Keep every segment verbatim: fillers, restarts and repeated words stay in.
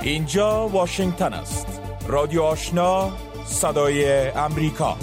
اینجا واشنگتن است. رادیو آشنا، صدای امریکا.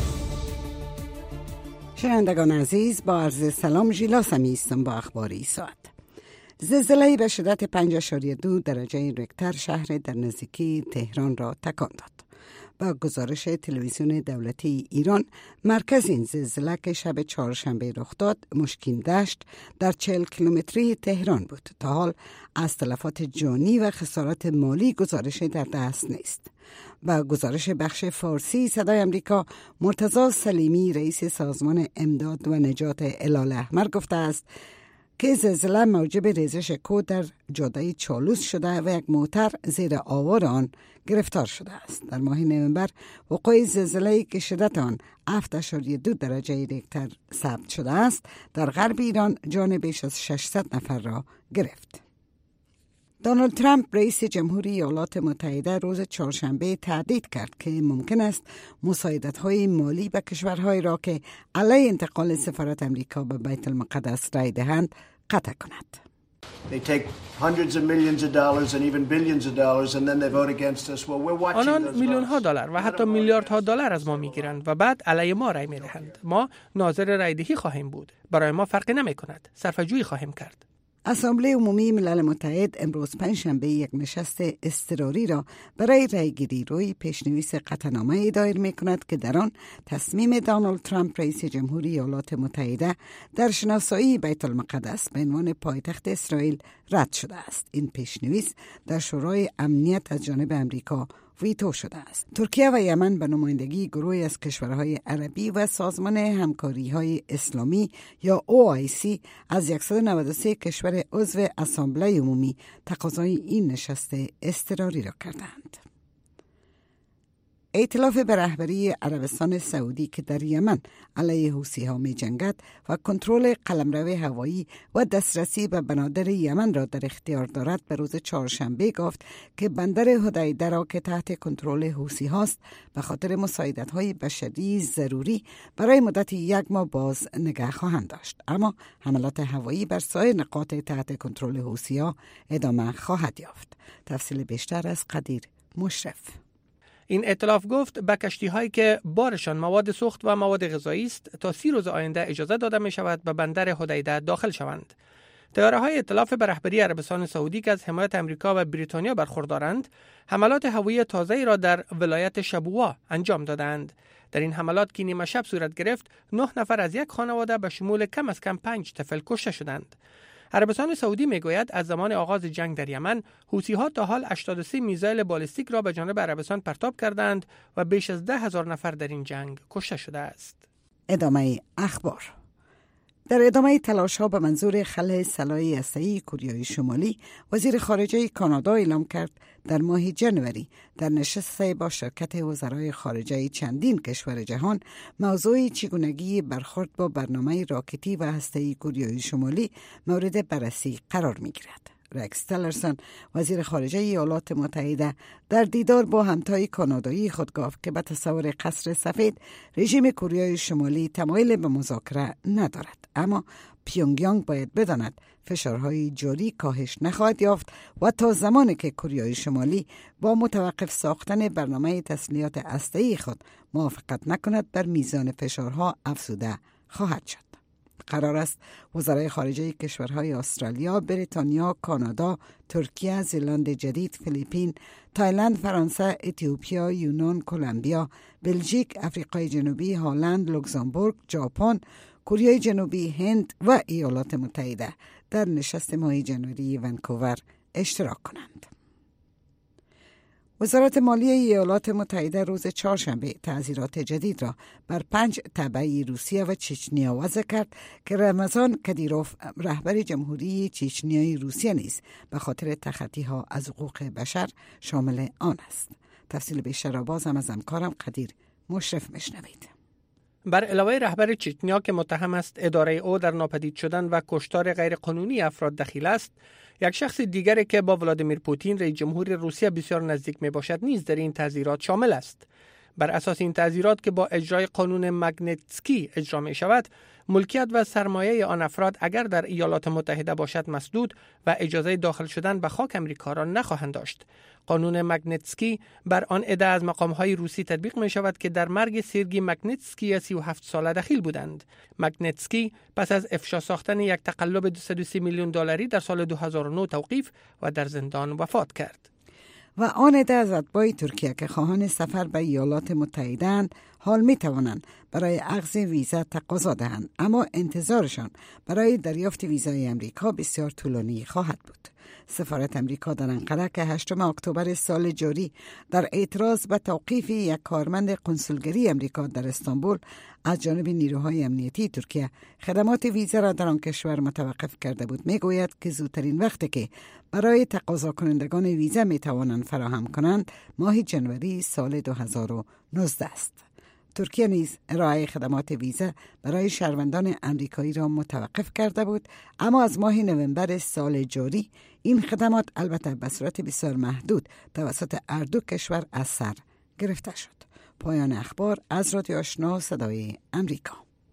شنوندگان عزیز، با عرض سلام، ژیلا سمی هستم با اخباری ساعت. زلزله‌ای به شدت پنج اشاریه دو درجه ریکتر شهر در نزدیکی تهران را تکان داد. با گزارش تلویزیون دولتی ایران، مرکز این زلزله که شب چهارشنبه رخ داد، مشکین دشت در چهل کیلومتری تهران بود. تا حال از تلفات جانی و خسارت مالی گزارش در دست نیست. با گزارش بخش فارسی صدای امریکا، مرتضی سلیمی رئیس سازمان امداد و نجات هلال احمر گفته است که زلزله موجب ریزش کوه در جاده چالوس شده و یک موتر زیر آوار آن گرفتار شده است. در ماه نوامبر وقوع زلزله‌ای که شدت آن هفت اشاریه دو درجه ریکتر ثبت شده است در غرب ایران جان بیش از ششصد نفر را گرفت. دونالد ترامپ رئیس جمهوری ایالات متحده روز چهارشنبه تهدید کرد که ممکن است مساعدت‌های مالی به کشورهایی را که علیه انتقال سفارت امریکا به بیت المقدس رای دهند قطع کند. آنان میلیون ها دلار و حتی میلیاردها دلار از ما میگیرند و بعد علیه ما رای میدهند. ما ناظر رایدهی خواهیم بود. برای ما فرقی نمی کند. صرفه‌جویی خواهیم کرد. اسامبله عمومی ملل متحد امروز پنجشنبه یک نشست اضطراری را برای رایگیری روی پیشنویس قطعنامه دایر می کند که در آن تصمیم دونالد ترامپ رئیس جمهوری ایالات متحده در شناسایی بیت المقدس به عنوان پایتخت اسرائیل رد شده است. این پیشنویس در شورای امنیت از جانب امریکا ویتو شده است. ترکیه و یمن به نمایندگی گروهی از کشورهای عربی و سازمان همکاری‌های اسلامی یا او آی سی از صد و نود و سه کشور عضو اسامبله عمومی تقاضای این نشست اضطراری را کردند. ائتلاف به رهبری عربستان سعودی که در یمن علیه حوثی‌ها می‌جنگد و کنترل قلمرو هوایی و دسترسی به بنادر یمن را در اختیار دارد، به روز چهارشنبه گفت که بندر حدیده را که تحت کنترل حوثی‌ها است به خاطر مساعدت‌های بشری ضروری برای مدت یک ماه باز نگه خواهند داشت، اما حملات هوایی بر سایر نقاط تحت کنترل حوثی‌ها ادامه خواهد یافت. تفصیل بیشتر از قدیر مشرف. این ائتلاف گفت به کشتی‌هایی که بارشان مواد سوخت و مواد غذایی است تا سی روز آینده اجازه داده می شود به بندر حدیده داخل شوند. طیاره‌های ائتلاف به رهبری عربستان سعودی که از حمایت امریکا و بریتانیا برخوردارند، حملات هوایی تازه‌ای را در ولایت شبوه انجام دادند. در این حملات که نیمه شب صورت گرفت، نه نفر از یک خانواده به شمول کم از کم پنج طفل کشته شدند. عربستان سعودی میگوید از زمان آغاز جنگ در یمن، حوثی‌ها تا حال هشتاد و سه میزایل بالستیک را به جانب عربستان پرتاب کردند و بیش از ده هزار نفر در این جنگ کشته شده است. ادامه اخبار. در ادامه تلاش‌ها به منظور خلع سلاح هسته‌ای کره شمالی، وزیر خارجه کانادا اعلام کرد در ماه ژانویه در نشست با شرکت وزرای خارجه چندین کشور جهان موضوع چگونگی برخورد با برنامه راکتی و هسته‌ای کره شمالی مورد بررسی قرار می‌گیرد. رکس تلرسون وزیر خارجه ایالات متحده در دیدار با همتای کانادایی خود گفت که به تصور قصر سفید رژیم کره شمالی تمایل به مذاکره ندارد، اما پیونگیانگ باید بداند فشارهای جاری کاهش نخواهد یافت و تا زمانی که کره شمالی با متوقف ساختن برنامه تسلیحات هسته‌ای خود موافقت نکند، بر میزان فشارها افزوده خواهد شد. قرار است وزرای خارجه کشورهای استرالیا، بریتانیا، کانادا، ترکیه، زلاند جدید، فیلیپین، تایلند، فرانسه، اتیوپیا، یونان، کلمبیا، بلژیک، آفریقای جنوبی، هلند، لوکزامبورگ، ژاپن، کره جنوبی، هند و ایالات متحده در نشست ماه ژانویه ونکوور اشتراک کنند. وزارت مالیه ایالات متحده روز چهارشنبه تعزیرات جدید را بر پنج تبع روسیه و چچنیا وضع کرد که رمضان کدیروف رهبر جمهوری چچنیای روسیه نیز به خاطر تخطی‌ها از حقوق بشر شامل آن است. تفصیل بیشتر را باز هم از همکارم قدیر مشرف میشنوید. بر علاوه رهبر چچنیا که متهم است اداره او در ناپدید شدن و کشتار غیرقانونی افراد دخیل است، یک شخص دیگری که با ولادیمیر پوتین رئیس جمهور روسیه بسیار نزدیک می باشد نیز در این تعزیرات شامل است. بر اساس این تعزیرات که با اجرای قانون ماگنیتسکی اجرا می شود، ملکیت و سرمایه آن افراد اگر در ایالات متحده باشد مسدود و اجازه داخل شدن به خاک امریکا را نخواهند داشت. قانون ماگنیتسکی بر آن عده از مقام‌های روسی تطبیق می شود که در مرگ سرگئی ماگنیتسکی سی و هفت ساله دخیل بودند. ماگنیتسکی پس از افشا ساختن یک تقلب دویست و سی میلیون دلاری در سال دو هزار و نه توقیف و در زندان وفات کرد. و آن عده از اتباع ترکیه که خواهان سفر به ایالات متحده حال می توانند برای اخذ ویزا تقاضا دهند، اما انتظارشان برای دریافت ویزای امریکا بسیار طولانی خواهد بود. سفارت امریکا در انقره که هشتم اکتبر سال جاری در اعتراض به توقیف یک کارمند کنسولگری امریکا در استانبول از جانب نیروهای امنیتی ترکیه خدمات ویزا را در آن کشور متوقف کرده بود، میگوید که زودترین وقتی که برای تقاضا کنندگان ویزا می توانند فراهم کنند ماه جنوری سال دو هزار و نوزده است. ترکیه نیز ارائه خدمات ویزا برای شهروندان امریکایی را متوقف کرده بود، اما از ماه نوامبر سال جاری این خدمات البته به صورت بسیار محدود توسط هر دو کشور از سر گرفته شد. پایان اخبار از رادیو آشنا صدای امریکا.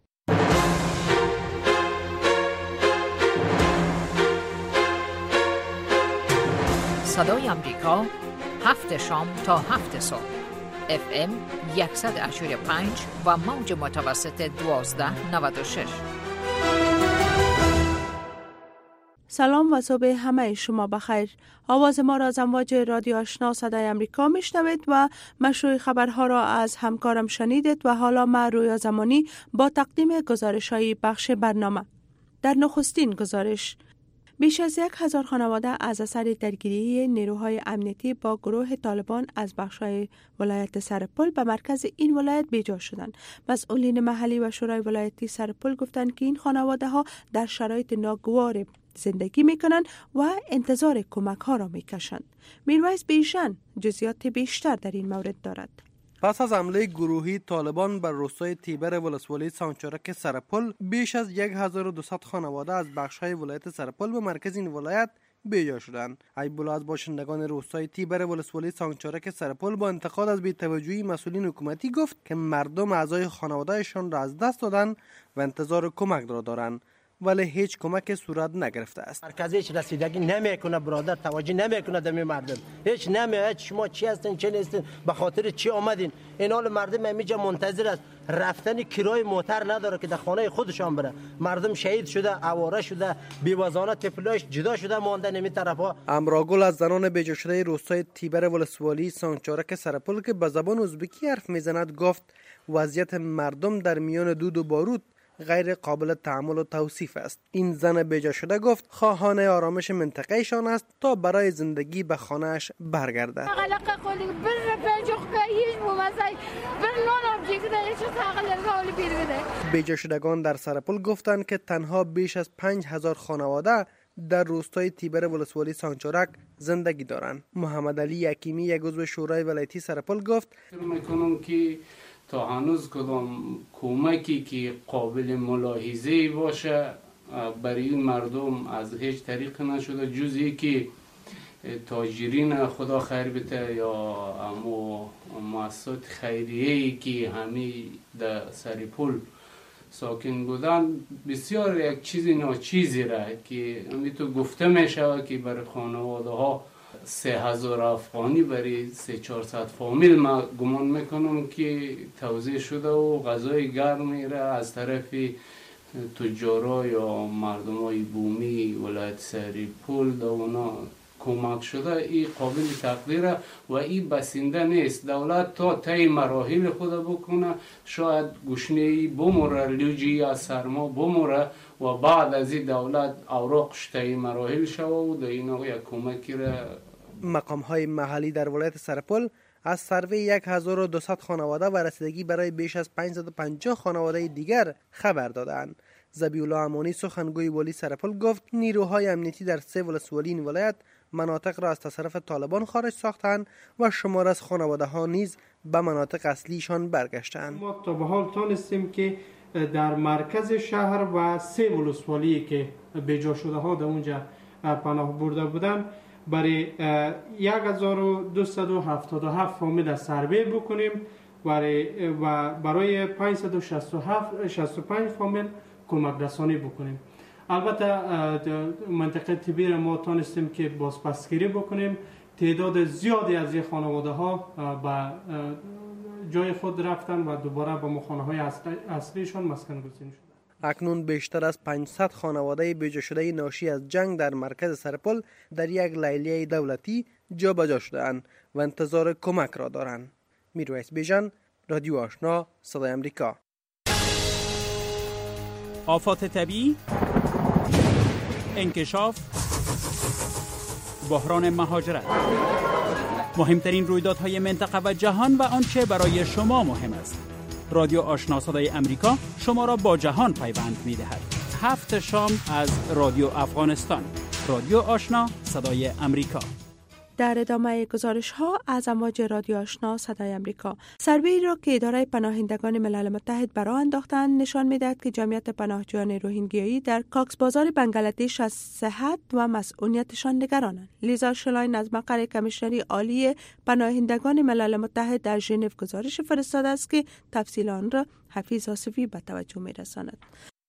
صدای امریکا، هفت شام تا هفت صبح، اف ام صد و هشتاد و پنج و موج متوسط دوازده نود و شش. سلام و صبح همه شما بخیر. آواز ما را از امواج رادیو آشنا صدای امریکا میشنوید و مشروع خبرها را از همکارم شنیدید و حالا من رویا زمانی با تقدیم گزارش‌های بخش برنامه. در نخستین گزارش، بیش از یک هزار خانواده از اثر درگیری نیروهای امنیتی با گروه طالبان از بخش‌های ولایت سرپل به مرکز این ولایت بیجا شدند. مسئولین محلی و شورای ولایتی سرپل گفتند که این خانواده ها در شرایط ناگوار زندگی میکنند و انتظار کمک ها را میکشند. میرویس بیشن جزئیات بیشتر در این مورد دارد. پس از حمله گروهی طالبان بر روستای تیبر ولسوالی سانچارک سرپل، بیش از هزار و دویست خانواده از بخش‌های ولایت سرپل به مرکز این ولایت بیجا شدند. ایبولا از باشندگان روستای تیبر ولسوالی سانچارک سرپل با انتقاد از بی‌توجهی مسئولین حکومتی گفت که مردم اعضای خانواده‌شان را از دست دادند و انتظار کمک را دارند، ولی هیچ کمک صورت نگرفته است. مرکز هیچ رسیدگی نمیکنه، برادر توجه نمیکنه دمی مردم، هیچ نمیاد شما چی هستین چه نیستین، به خاطر چی آمدین. این حال مردم همیجا منتظر است، رفتن کرای موتر نداره که در خانه خودشان بره. مردم شهید شده، آواره شده، بیوزانه طفلاش جدا شده ماندن این طرفا. امراگل از زنان بیجا شده روستای تیبر ولسوالی سانچارک سرپل که به زبان ازبکی حرف میزند گفت وضعیت مردم در میان دود و بارود غیر قابل تحمل و توصیف است. این زن بیجا شده گفت خواهان آرامش منطقه شان است تا برای زندگی به خانه‌اش برگرده. بیجا شدگان در سرپل گفتند که تنها بیش از پنج هزار خانواده در روستای تیبر ولسوالی سانچارک زندگی دارند. محمد علی حکیمی یک عضو شورای ولایتی سرپل گفت میکنم که تا هنوز کدام کمکی که قابل ملاحظه باشه برای این مردم از هیچ طریق نشده، جز اینکه تاجرین خدا خیر بده یا اما مؤسسات خیریه‌ای که همی در سرپل ساکن بودن بسیار یک چیز ناچیزی را که همی تو گفته میشه که برای خانواده ها سه هزار افغانی برای سه چهارصد فامیل ما گمان میکنم که توزیع شده و غذای گرمی را از طرف تجارا یا مردمای بومی ولایت سرپل در اونا کمک شده. این قابل تقدیره و این بسنده نیست. دولت تا طی مراحل خود بکنه، شاید گشنه‌ای بموره، لوجی از سرما بموره و بعد از این دولت اوراقش طی مراحل شوه و در اینا یک کمکی را. مقام های محلی در ولایت سرپل از سروی یک هزار و دویست خانواده و رسیدگی برای بیش از پانصد و پنجاه خانواده دیگر خبر دادند. ذبیح‌الله امانی سخنگوی والی سرپل گفت نیروهای امنیتی در سه ولسوالی این ولایت مناطق را از تصرف طالبان خارج ساختند و شمار از خانواده ها نیز به مناطق اصلیشان برگشتند. ما تا به حال تانستیم که در مرکز شهر و سه ولسوالی که بیجا شده ها در اونجا پناه برده بودند برای یک هزار و دویست و هفتاد و هفت فامیل سروی بکنیم برای و برای پانصد و شصت و پنج فامیل کمک رسانی بکنیم. البته منطقه تبیر ما تانستیم که بازپسگیری بکنیم. تعداد زیادی از این خانواده ها به جای خود رفتن و دوباره به خانه‌های اصلیشان مسکن گزین شدند. اکنون بیشتر از پانصد خانواده بیجا شده ناشی از جنگ در مرکز سرپل در یک لیلیه دولتی جابجا شده‌اند و انتظار کمک را دارند. میرویس بیژن، رادیو آشنا، صدای امریکا. آفات طبیعی، انکشاف، بحران مهاجرت، مهمترین رویدادهای منطقه و جهان و آنچه برای شما مهم است. رادیو آشنا صدای امریکا شما را با جهان پیوند می‌دهد. هفت شام از رادیو افغانستان. رادیو آشنا صدای امریکا. در ادامه گزارش ها از امواج رادیو آشنا صدای امریکا، سروی را که اداره پناهندگان ملل متحد برآ انداختند نشان می‌دهد که جمعیت پناهجویان روهینگیایی در کاکس بازار بنگلادش از صحت و مسئولیتشان نگرانند. لیزا شلاین از مقر کمیشنری عالی پناهندگان ملل متحد در ژنو گزارش فرستاده است که تفصیل آن را حفیظ آصفی به توجه می‌رساند.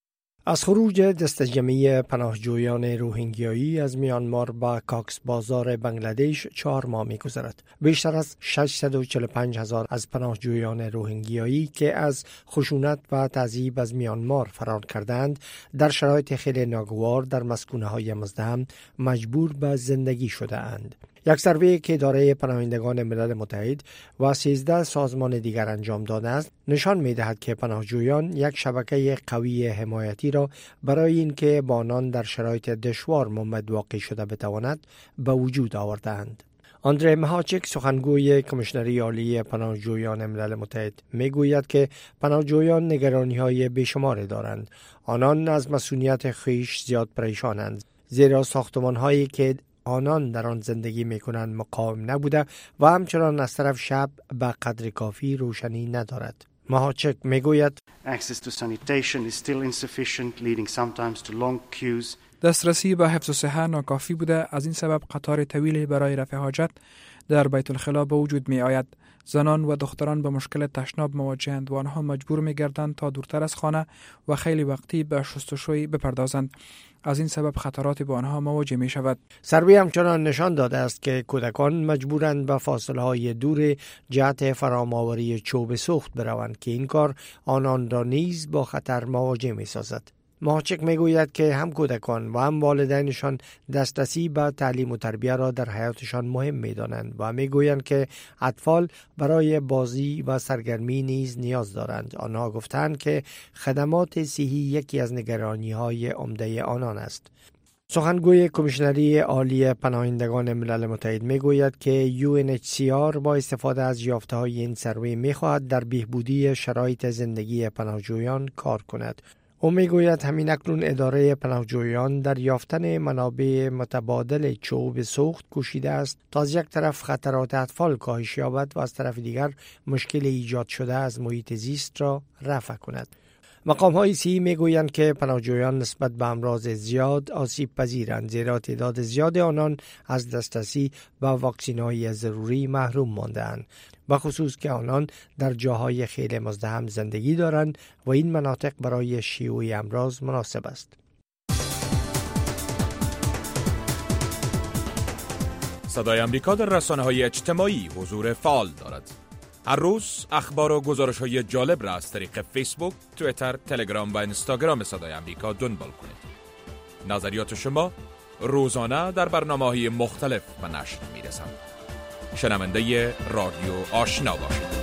از خروج دست جمعی پناهجویان روهینگیایی از میانمار به کاکس بازار بنگلادش چهار ماه می‌گذرد. بیشتر از ششصد و چهل و پنج هزار از پناهجویان روهینگیایی که از خشونت و تعذیب از میانمار فرار کردند، در شرایط خیلی ناگوار در مسکونه‌های مزدحم مجبور به زندگی شده اند. یک سروی که اداره پناهندگان ملل متحد و سیزده سازمان دیگر انجام داده است نشان می‌دهد که پناهجویان یک شبکه قوی حمایتی را برای اینکه با آنان در شرایط دشوار ممد واقع شده بتواند به وجود آوردند. آندره مهاچک، سخنگوی کمیشنری عالی پناهجویان ملل متحد، میگوید که پناهجویان نگرانی‌های بیشمار دارند. آنان از مسئولیت خویش زیاد پریشانند، زیرا ساختمان‌هایی که آنان در آن زندگی میکنند مقاوم نبوده و همچنان از طرف شب به قدر کافی روشنی ندارد. مهاچک میگوید Access to sanitation is still insufficient, leading sometimes to long queues. دسترسی به حفظ الصحه ناکافی بوده، از این سبب قطار طویلی برای رفع حاجت در بیت الخلا به وجود می آید. زنان و دختران به مشکل تشناب مواجهند و آنها مجبور می گردند تا دورتر از خانه و خیلی وقتی به شستشوی بپردازند. از این سبب خطرات با آنها مواجه می شود. سروی همچنان نشان داده است که کودکان مجبورند به فاصله های دور جهت فراماوری چوب سوخت بروند که این کار آنان را نیز با خطر مواجه می سازد. مهاچک میگوید که هم کودکان و هم والدینشان دسترسی به تعلیم و تربیت را در حیاتشان مهم می‌دانند و میگویند که اطفال برای بازی و سرگرمی نیز نیاز دارند. آنها گفتند که خدمات صحی یکی از نگرانی‌های عمده آنان است. سخنگوی کمیشنری عالی پناهندگان ملل متحد میگوید که یو ان اچ سی آر با استفاده از یافته‌های این سروی می‌خواهد در بهبودی شرایط زندگی پناهجویان کار کند. او میگوید همین اکنون اداره پناهجویان در یافتن منابع متبادل چوب سوخت کوشیده است تا از یک طرف خطرات اطفال کاهش یابد و از طرف دیگر مشکل ایجاد شده از محیط زیست را رفع کند. مقام های صحی میگویند که پناهجویان نسبت به امراض زیاد آسیب پذیرند، زیرا تعداد زیاد آنان از دسترسی به واکسین های ضروری محروم مانده‌اند، به خصوص که آنان در جاهای خیلی مزدحم زندگی دارند و این مناطق برای شیوع امراض مناسب است. صدای امریکا در رسانه‌های اجتماعی حضور فعال دارد. هر روز اخبار و گزارش‌های جالب را از طریق فیسبوک، توییتر، تلگرام و اینستاگرام صدای امریکا دنبال کنید. نظریات شما روزانه در برنامه‌های مختلف به نشر می‌رسند. شنونده رادیو آشنا باشید.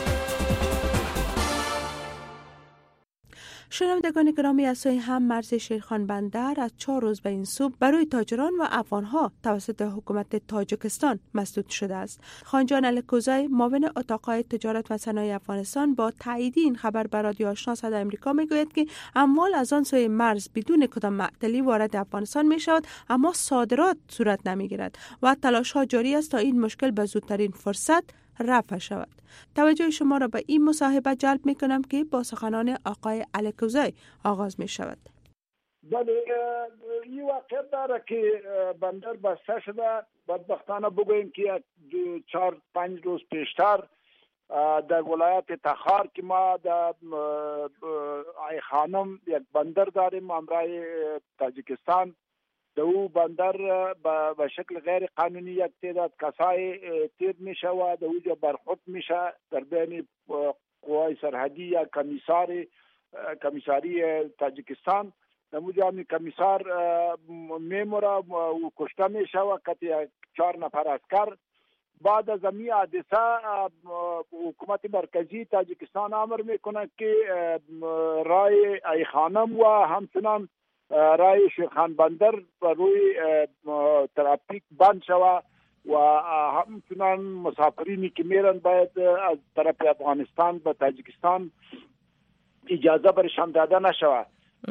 شنوندگان گرامی، از سوی هم مرز شیرخان بندر از چهار روز به این سو برای تاجران و افغانها توسط حکومت تاجیکستان مسدود شده است. خانجان الکوزای، معاون اتاقهای تجارت و صنایع افغانستان، با تایید این خبر به رادیو آشنا صدای امریکا میگوید که اموال از آن سوی مرز بدون کدام معطلی وارد افغانستان می شود، اما صادرات صورت نمی گیرد و تلاش ها جاری است تا این مشکل به زودترین فرصت رفع شود. توجه شما را به این مصاحبه جلب می کنم که با سخنان آقای الکوزای آغاز می شود. بله، این واقع داره که بندر بسته شده. بدبختانه بگوییم که چهار پنج روز پیشتر در ولایت تخار که ما در ای خانم یک بندر داریم امرای تاجیکستان، در او بندر به شکل غیر قانونی یک تعداد کسای تیر میشه و در اونجا برخورد میشه در بین قوای سرحدی یا کمیساری کمیساری تاجیکستان. در اونجا می کمیسار میموره و کشته میشه و کتی چهار نفر عسکر. بعد از این حادثه حکومت مرکزی تاجیکستان امر میکنه که رای ای خانم و همچنان رای شیرخان بندر روی ترافیک بند شود و همچنان مسافرینی که میرن باید از طرف افغانستان به تاجیکستان اجازه برشان داده نشود.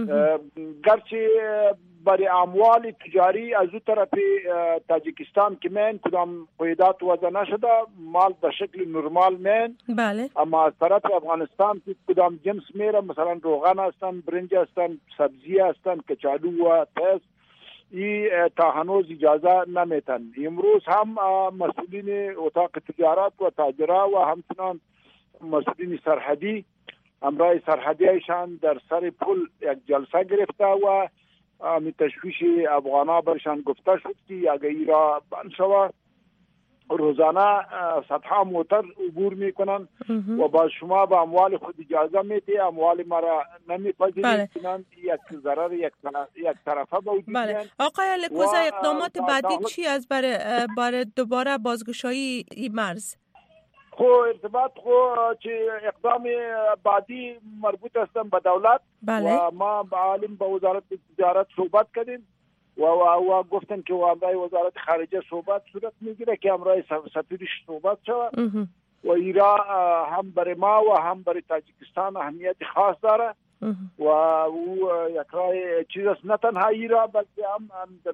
گرچه برای اموال تجاری از او طرف تاجیکستان که من کدام قیدات وضع نشده، مال به شکل نرمال من، بله. اما از طرف افغانستان که کدام جنس میره، مثلا روغن هستن، برنج هستن، سبزی هستن، کچالو و پس، ای تا هنوز اجازه نمیتن. امروز هم مسئولین اتاق تجارت و تاجرا و همچنان مسئولین سرحدی امرای سرحدی ایشان در سر پل یک جلسه گرفته و می تشویش افغانا برشان گفته شد که اگر ای را بند شود روزانه صدها موتر عبور میکنن و با شما به اموال خود اجازه میده، اموال مرا نمیپذیرید. بله. یک ضرر یک یک طرفه به وجود میاد. بله. آقای الکوزا، اقدامات بعدی چی از برای برای دوباره بازگشایی این مرز؟ خو ارتباط خو چه اقدام بعدی مربوط هستن به دولت. بله. و ما با عالم با وزارت تجارت صحبت کردیم و و, و گفتن که امرای وزارت خارجه صحبت صورت میگیره که امرای سفیرش صحبت شود و ایرا هم برای ما و هم برای تاجیکستان اهمیت خاص داره و او یک رای چیز است، نه تنها ایرا بلکه هم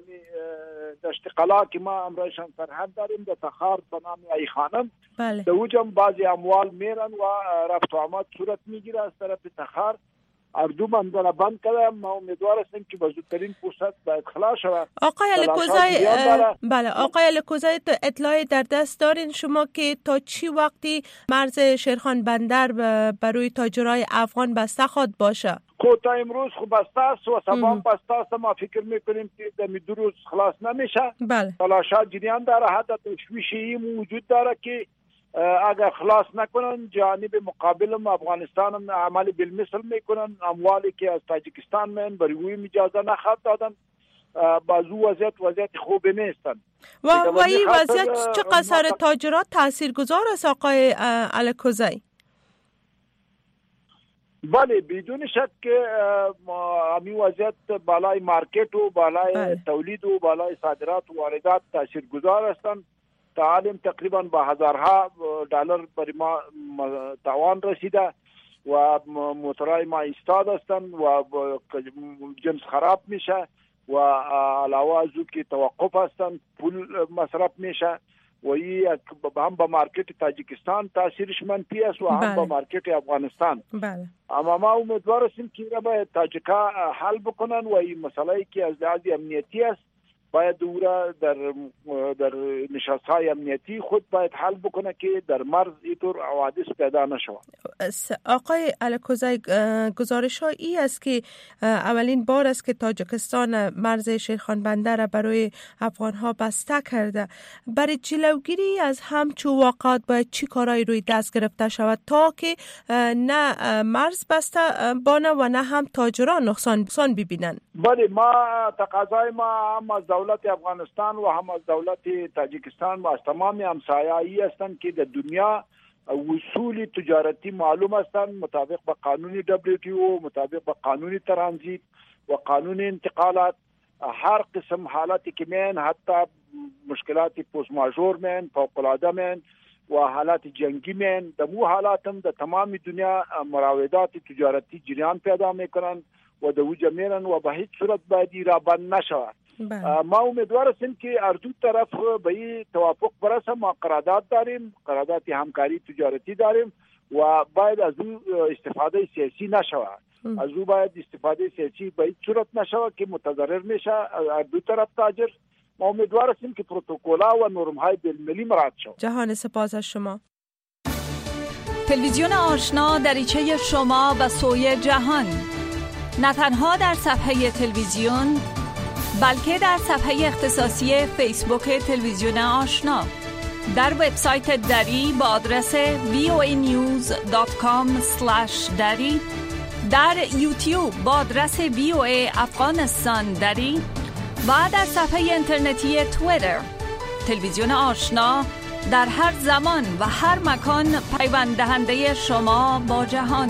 دشت قلا که ما امرایشان سرحد داریم در تخار به نام ای خانم. بله. در اوجم بعضی اموال میرن و رفت و آمد صورت میگیره از طرف تخار. اردو بندر بند کرده. ما امیدوار هستیم که با زودترین فرصت باید خلاص شود. آقای الکوزای، بله آقای الکوزای، اطلاعی در دست دارین شما که تا چی وقتی مرز شیرخان بندر برای تاجرای افغان بسته خواد باشه؟ خب تا امروز خب بسته است و سبا بسته است. ما فکر میکنیم که در دو روز خلاص نمیشه. بله. تلاشات جریان داره، حتی تشویشی موجود داره که اگر خلاص نکنن جانب مقابل افغانستان عمل بالمثل میکنن. اموالی که از تاجیکستان من برای اوی اجازه نخواهد دادن. بازو وضعیت وضعیت خوبی نیستن و و این وضعیت چه قصر تاجرات تاثیرگذار است آقای الکوزای؟ بله بدون شک که همین وضعیت بالای مارکت و بالای بله. تولید و بالای صادرات و واردات تاثیرگذار هستند. تعالیم تقریبا با هزارها دلار برای ما توان رسیده و موترهای ما ایستاد هستند و جنس خراب میشه و علاوه از او که توقف هستند پول مصرف میشه و این هم با مارکت تاجیکستان تاثیرش منفی است و هم بله. با مارکت افغانستان. بله. اما ما امیدوار هستیم که را باید تاجیکا حل بکنن و این مسئله که از لحاظ امنیتی است باید دورا در در نشست‌های امنیتی خود باید حل بکنه که در مرز اینطور حوادث پیدا نشود. آقای الکوزای، گزارش ها ای است که اولین بار است که تاجیکستان مرز شیرخان بندر را برای افغان ها بسته کرده. برای جلوگیری از همچون واقعات باید چی کارایی روی دست گرفته شود تا که نه مرز بسته بانه و نه هم تاجران نقصان ببینن؟ بله، ما تقاضای ما هم از دولت افغانستان و هم از دولت تاجیکستان و از تمام همسایه‌ای هستند که در دنیا وصول تجارتی معلوم هستند مطابق با قانون دبلیو تی او، مطابق با قانون ترانزیت و قانون انتقالات. هر قسم حالاتی که من حتی مشکلات پوست ماژور من، فوق‌العاده من و حالات جنگی من، در مو حالاتم در تمام دنیا مراودات تجارتی جریان پیدا میکنن و در وجه میرن و به هیچ صورت باید ایرا بند نشود. ما امیدوار هستیم که هر دو طرف به این توافق برسه. ما قرارداد داریم، قرارداد همکاری تجارتی داریم و باید از او استفاده سیاسی نشود. از او باید استفاده سیاسی به هیچ صورت نشود که متضرر میشه هر دو طرف تاجر. ما امیدوار هستیم که پروتکل‌ها و نرم‌های بین‌المللی مراعات شود. جهان سپاس از شما. تلویزیون آشنا دریچه شما و سوی جهان، نه تنها در صفحه تلویزیون بلکه در صفحه اختصاصی فیسبوک تلویزیون آشنا، در وبسایت دری با آدرس وی او ای نیوز دات کام اسلش دری، در یوتیوب با آدرس وی او ای افغانستان دری و در صفحه اینترنتی توییتر. تلویزیون آشنا در هر زمان و هر مکان پیوند دهنده شما با جهان.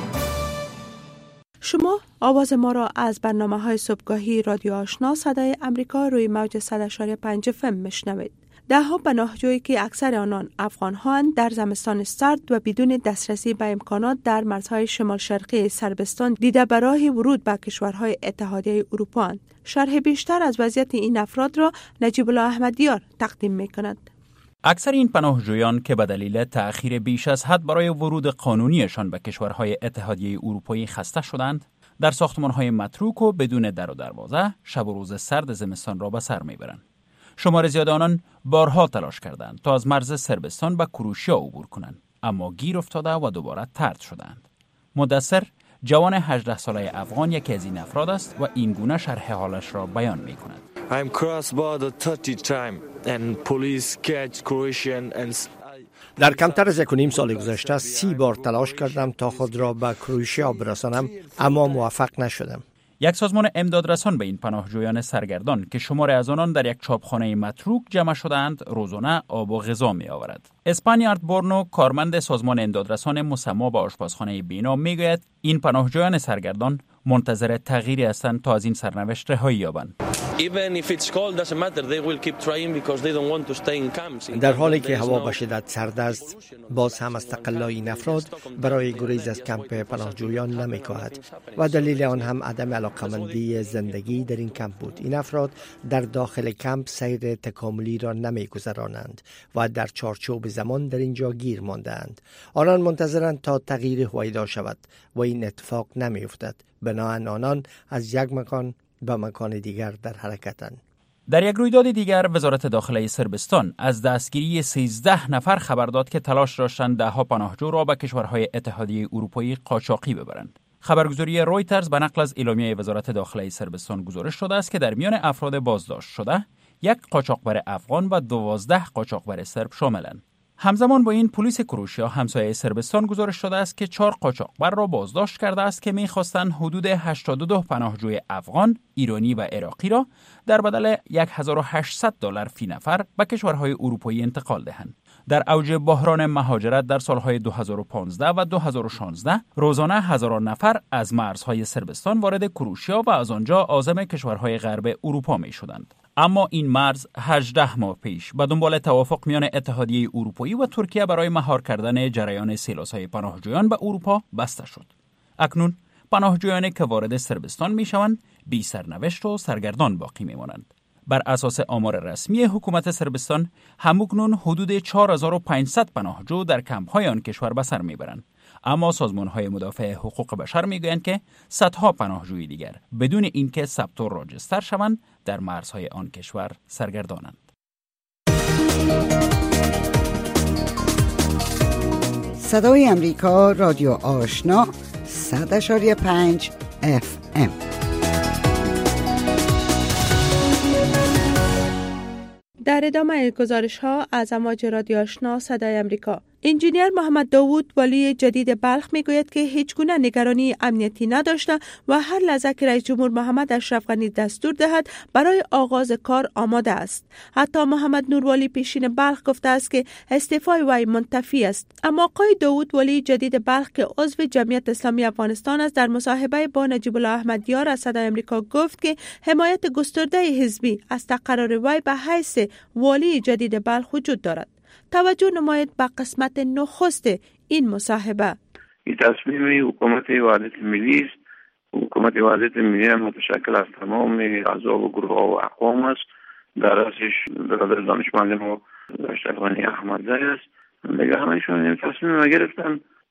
شما آواز ما را از برنامه های صبحگاهی رادیو آشنا صدای امریکا روی موج صد و پنج اف ام میشنوید. ده ها پناهجویی که اکثر آنان افغان هاند در زمستان سرد و بدون دسترسی به امکانات در مرزهای شمال شرقی سربستان دیده به راه ورود به کشورهای اتحادیه اروپا اند. شرح بیشتر از وضعیت این افراد را نجیب الله احمدیار تقدیم می کند. اکثر این پناهجویان که به دلیل تأخیر بیش از حد برای ورود قانونیشان به کشورهای اتحادیه اروپایی خسته شدند، در ساختمان‌های متروک و بدون در و دروازه شب و روز سرد زمستان را به سر می‌برند. شمار زیاد آنان بارها تلاش کردند تا از مرز صربستان به کروشیا عبور کنند، اما گیر افتاده و دوباره طرد شدند. مدثر، جوان هجده ساله افغان، یکی از این افراد است و این گونه شرح حالش را بیان می‌کند. I'm cross border thirty time and police catch Croatian and در کمتر از یک و نیم سال گذشته سی بار تلاش کردم تا خود را به کروشیا برسانم، اما موفق نشدم. یک سازمان امدادرسان به این پناهجویان سرگردان که شمار از آنان در یک چاپخانه متروک جمع شدند روزانه آب و غذا می آورد. اسپانیارد بورنو، کارمند سازمان امدادرسان مسما به آشپزخانه بینا، میگوید این پناهجویان سرگردان منتظر تغییری هستند تا از این سرنوشت رهایی یابند. در حالی که هوا به شدت سرد است، باز هم از تقلای این افراد برای گریز از کمپ پناهجویان نمی‌کاهد و دلیل آن هم عدم علاقمندی زندگی در این کمپ بود. این افراد در داخل کمپ سیر تکاملی را نمی‌گذرانند و در چارچوب زمان در اینجا گیر مانده‌اند. آنان منتظرند تا تغییر هویدا شود و این اتفاق نمی‌افتد. بنابراین آنان از یک مکان به مکان دیگر در حرکتند. در یک رویداد دیگر وزارت داخله صربستان از دستگیری سیزده نفر خبر داد که تلاش داشتند ده ها پناهجو را به کشورهای اتحادیه اروپایی قاچاقی ببرند. خبرگزاری رویترز به نقل از اعلامیه وزارت داخله صربستان گزارش شده است که در میان افراد بازداشت شده یک قاچاقبر افغان و دوازده قاچاقبر سرب شاملند. همزمان با این پلیس کروشیا همسایه صربستان گزارش داده است که چهار قاچاقبر را بازداشت کرده است که می‌خواستند حدود هشتاد و دو پناهجوی افغان، ایرانی و عراقی را در بدل هزار و هشتصد دلار فی نفر به کشورهای اروپایی انتقال دهند. در اوج بحران مهاجرت در سالهای دو هزار و پانزده و دو هزار و شانزده روزانه هزاران نفر از مرزهای صربستان وارد کروشیا و از آنجا عازم کشورهای غرب اروپا می‌شدند. اما این مرز هجده ماه پیش به دنبال توافق میان اتحادیه اروپایی و ترکیه برای مهار کردن جریان سیلاس‌های پناهجویان به اروپا بسته شد. اکنون پناهجویانی که وارد صربستان میشوند بی سرنوشت و سرگردان باقی میمانند. بر اساس آمار رسمی حکومت صربستان همکنون حدود چهار هزار و پانصد پناهجو در کمپ‌های آن کشور به سر میبرند. اما سازمان‌های مدافع حقوق بشر میگویند که صدها پناهجوی دیگر بدون اینکه ثبت و راجستر شوند در مرزهای آن کشور سرگردانند. صدای امریکا، رادیو آشنا، صد و پنج اف ام. در ادامه گزارش ها از امواج رادیو آشنا صدای امریکا، انجینیر محمد داوود والی جدید بلخ میگوید که هیچ گونه نگرانی امنیتی نداشته و هر لحظه که رئیس جمهور محمد اشرف غنی دستور دهد برای آغاز کار آماده است. حتی محمد نوروالی پیشین بلخ گفته است که استعفای وی منتفی است. اما آقای داوود والی جدید بلخ که عضو جمعیت اسلامی افغانستان است در مصاحبه با نجیب الله احمدیار از صدای امریکا گفت که حمایت گسترده حزبی از تقرر وی به حیث والی جدید بلخ وجود دارد. توجه نماید به قسمت نخست این مصاحبه. این تصمیم حکومت وحدت ملی است. حکومت وحدت ملی متشکل از تمام اعضا و گروه و اقوام است. در رأسش برادر دانشمند ما اشرف غنی احمدزی است. دیگه همشون این تصمیم گرفتن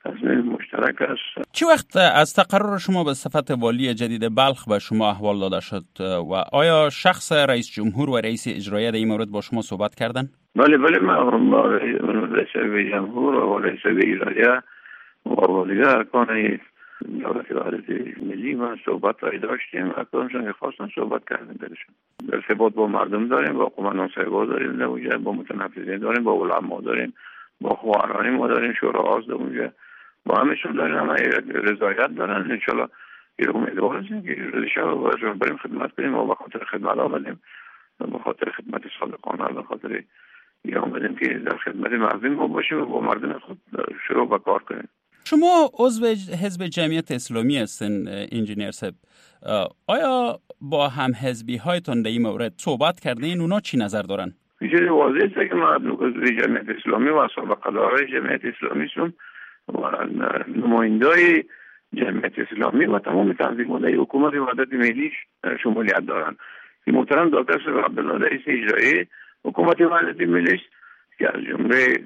تصمیم مشترک است. چه وقت از تقرر شما به صفت والی جدید بلخ به شما احوال داده شد و آیا شخص رئیس جمهور و رئیس اجرایی در این مورد با شما صحبت کردن؟ بله بله، من با رئیس جمهور و رئیس اجرایی و والیه ارکان دولت وحدت ملی ما صحبت هایی داشتیم. اکرامشان که خواستن صحبت کردن درشون. ارتباط با مردم داریم، با قماندان سرگاه داریم در اونجا، با متنفذین داریم، با علما داریم، با خواهرانی ما داریم، شوراهاست در اونجا، با همشون داریم. همه رضایت دارن. انشالله یه امیدوار هستیم که رضایت بریم خدمت کنیم و به خاطر خدمت آمدیم، به خاطر خدمت صادقانه، به خاطر یه آمدیم که در خدمت مردم ما باشیم و با مردم خود شروع به کار کنیم. شما عضو حزب جمعیت اسلامی هستین انجینیر صاحب، آیا با هم حزبی هایتون در این مورد صحبت کردین؟ اونا چی نظر دارن؟ چیزی واضح است که ما عضو جمعیت اسلامی و اصحاب قرار جمعیت اسلامی هستیم و نمایندای جمعیت اسلامی و تمام تنظیم‌های حکومت وحدت ملی شمولیت دارن. این محترم دکتر عبدالله رئیس اجرایی حکومت وحدت ملی است که از جمله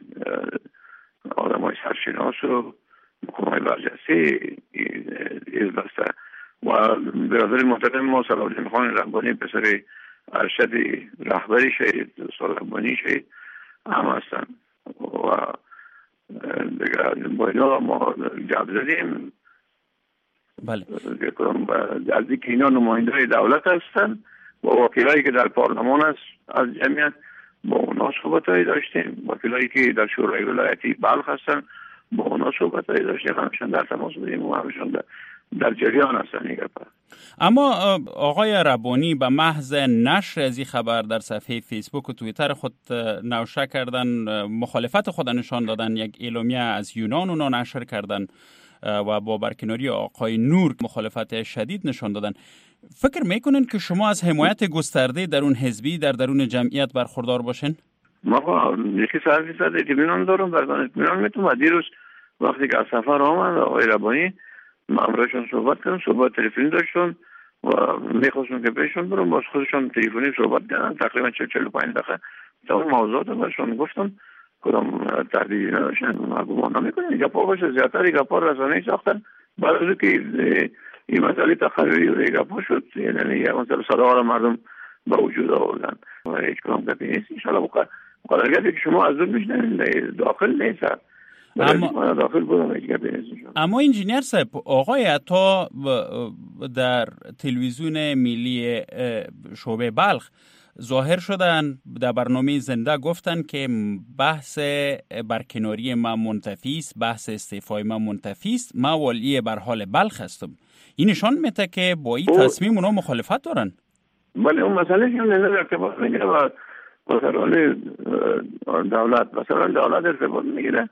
آدمای سرشناس و حکومت برجسته حزب است و برادر محترم ما صلاح‌الدین خان ربانی پسر ارشد رهبری شهید استاد ربانی شهید هم هستن و دیگر با اینا ما جواب دادیم. بله. از اینکه اینا نماینده دولت هستن و وکیلایی که در پارلمان است از جمعیت با اونا صحبتایی داشتیم. وکیلایی که در شورای ولایتی بلخ هستن با اونا صحبتایی داشتیم. همشون در تماس بودیم و همشون در, در جریان هستن این گپا. اما آقای ربانی به محض نشر از این خبر در صفحه فیسبوک و توییتر خود نوشته کردن، مخالفت خود نشان دادن، یک اعلامیه از یونان اونا نشر کردن و با برکناری آقای نور مخالفت شدید نشان دادن. فکر میکنین که شما از حمایت گسترده درون حزبی در درون جمعیت برخوردار باشین؟ ما یکی صد درصد اطمینان دارم، برگان اطمینان میتونم. دیروز وقتی که از سفر آمد آقای ربانی ما امرایشان صحبت کردم، صحبت تلفنی داشتم و میخواستم که پیشون برم، باز خودشان تلفنی صحبت کردن تقریبا چهل چهل و پنج دقیقه تمام موضوعات رو برشان گفتم. کدام تردیدی نداشتن، ما گمان نمیکنیم گپا باشه. زیادتر گپا رسانه‌ای ساختن بعد از که این مسئله تقرری و گپا شد، یعنی یه مسئله صدا مردم با وجود آوردن و هیچ کدام گپی نیست. انشالله مقدرگردی که شما از دور میشنید داخل نیست، اما داخل بودم هیچ گپی نیست. اما انجینیر صاحب، آقای عطا در تلویزیون ملی شعبه بلخ ظاهر شدن، در برنامه زنده گفتن که بحث برکناری ما منتفی است، بحث استعفای ما منتفی است، ما والی بر حال بلخ هستم. این نشان میده که با این تصمیم اونا مخالفت دارن. بله، اون مسئله که نظر ارتباط میگیره و مسئله دولت مثلا دولت ارتباط میگیره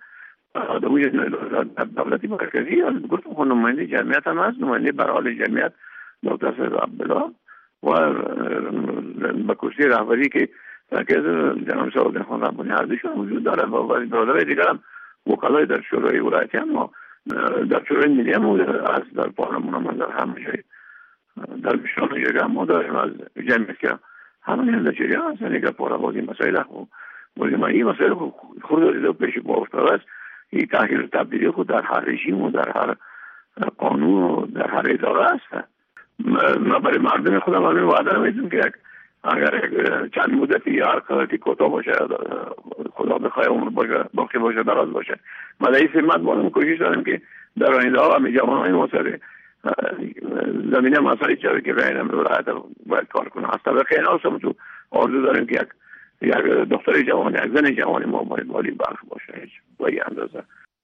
دولتی مرکزی. گفتم خود نماینده جمعیت هم هست، نماینده بر حال جمعیت دکتر سید عبدالله و با کرسی رهبری که مرکز جناب صلاح‌الدین خان ربانی هردیشون وجود داره و برادرای دیگر هم وکلای در شورای ولایتی هم در شورای ملی هم از در پارلمان هم در همه جای در بیشتر جای هم ما داریم از جمعیت که همه هم در جریان هستن. اگر پارا بازی مسائل خوب بازی ما این مسائل خود داریده و پیش با افتاده است. این تغییر تبدیلی خود در هر رژیم و در هر قانون و در هر اداره هست. ما برای مردم خودم همین وعده میدیم که اگر چند مدتی یا هر قدرتی کوتاه باشه، خدا بخواه عمر باشه، باقی باشه، دراز باشه، ما در این خدمت بانم کوشش داریم که در آینده ها همه جوانهای مسئله زمینه مسئله چه که بینم ولایت باید کار کنه. از طبق این هم تو آرزو داریم که یک یک دختر جوان، یک زن جوانی ما باید والی بلخ باشه با این اندازه.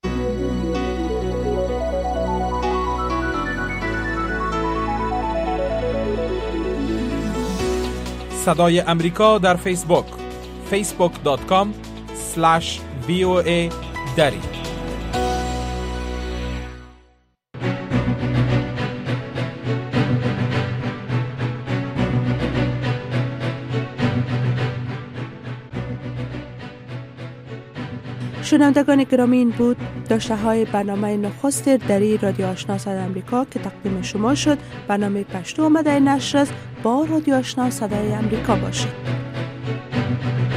صدای امریکا در فیسبوک فیسبوک دات کام اسلش وی او ای دری. شنوندگان گرامی، این بود داشته های برنامه نخست دری رادیو آشنا صدای امریکا که تقدیم شما شد. برنامه پشتو آمده نشر است. با رادیو آشنا صدای امریکا باشید.